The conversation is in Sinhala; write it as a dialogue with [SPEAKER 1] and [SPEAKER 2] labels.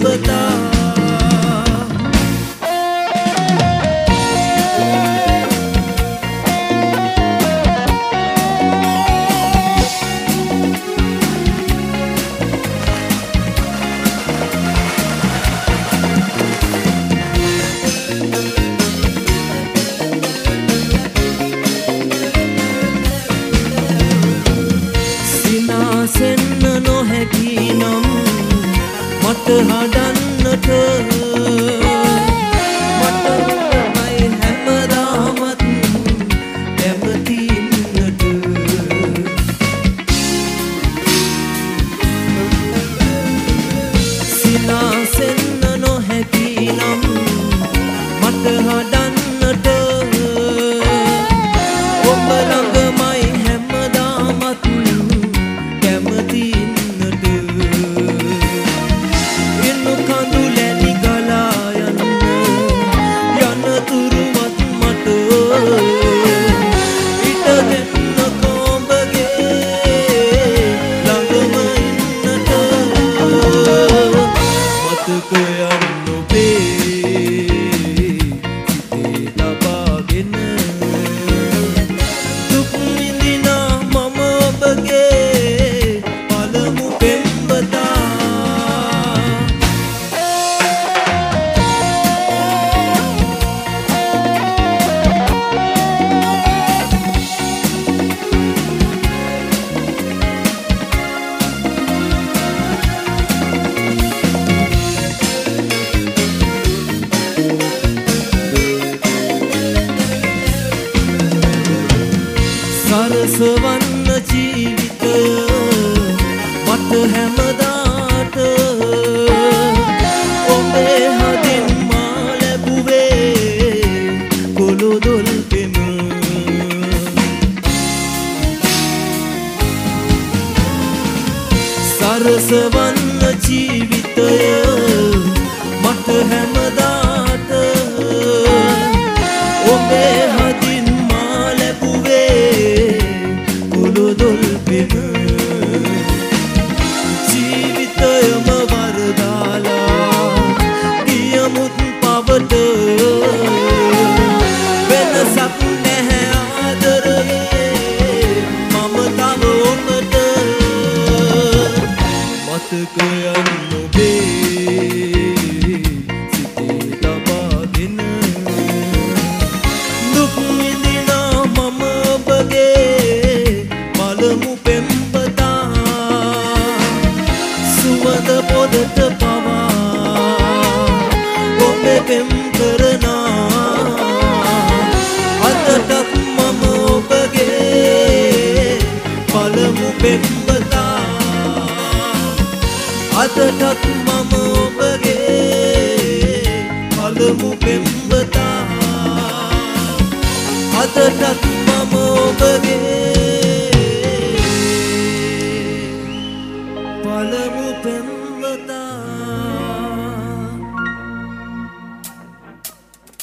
[SPEAKER 1] පෙම්වතා සිනාසෙන්න නොහැකි නම් මට හදන්නට මට මයි හැමදාමත් කැමති ඉන්නට සිනාසෙන්න නොහැකි නම් මට හදන්නට ඔබ ළඟමයි හැමදාමත් කැමති ඉන්නට ඉන්න කඳු ලැලි ගලා යන්න යනතුරුවත් මට ඉත දෙන්න කොඹගේ ළඟම ඉන්නට මතක යන්න ඔබේ සිතේ ලබාගෙන දුක් විඳිනා මම ඔබගේ පළමු පෙම්වතා සරසවන්න ජීවිතය මට හැමදාට ඔබේ හදින් මා ලැබුවේ කොළොදොල් පෙම සරසවන්න ජීවිතය මට හැමදාට ඔබේ හදින් මා ලැබුවේ කොළොදොල් පෙම ජීවිතයම වරදාලා ගියමුත් පවට වෙනසක් නැහැ ආදරයේ මම තව ඔබට මතක යන්න ඔබේ සිතේ ලබාගෙන දුක් විඳිනා මම ඔබගේ පළමු පෙම්වතා සුවඳ පොදට පවා ඔබේ පෙම් කරනා අදටත් මම ඔබගේ පළමු පෙම්වතා අදටත් මම ඔබගේ පළමු පෙම්වතා අදටත්